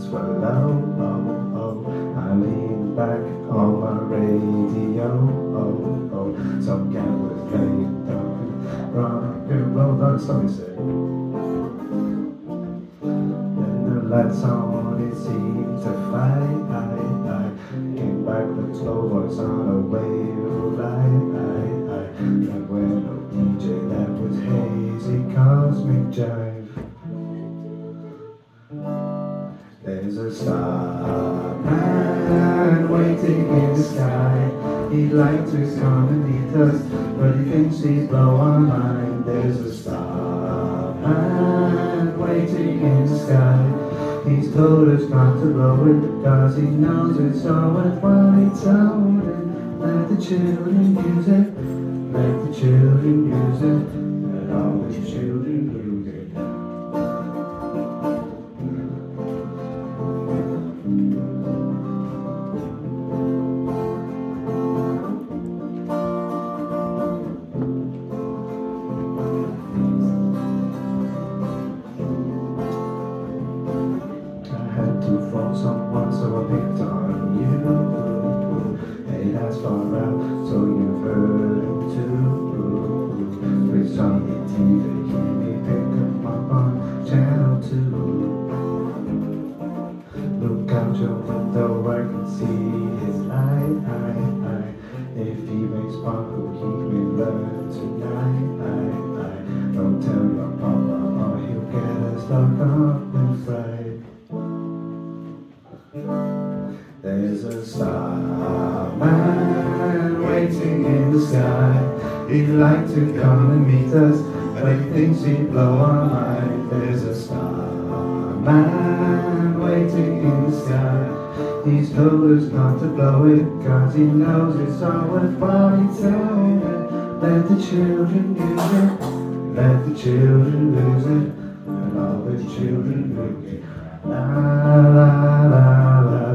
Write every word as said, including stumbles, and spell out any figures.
were low, oh, oh. I lean back on my radio, oh, oh. Some cat was playing down, rock and roll. That's what we say. Then the lights on, it seemed to fade. Came back with slow voice on a wave of light. Like when a D J that was hazy cosmic jive. There's a starman waiting in the sky. He'd like to come and meet us, but he thinks he's blow our mind. There's a starman waiting in the sky. He's told us not to blow it because he knows it's all worthwhile. He told it, let the children use it, let the children use it, let all the children use it. To phone someone, so I picked on you. Hey, that's far out, so you've heard him too. Switch on the T V, hear me pick him up on channel two. Look out your window, I can see his light. If he makes sparkle, he may learn tonight. Don't tell your papa or he'll get us locked up inside. There's a starman waiting in the sky. He'd like to come and meet us, but he thinks he'd blow our mind. There's a starman waiting in the sky. He's told us not to blow it, cause he knows it's all worthwhile. He told it, let the children use it, let the children lose it, and all the children lose it. La la la la.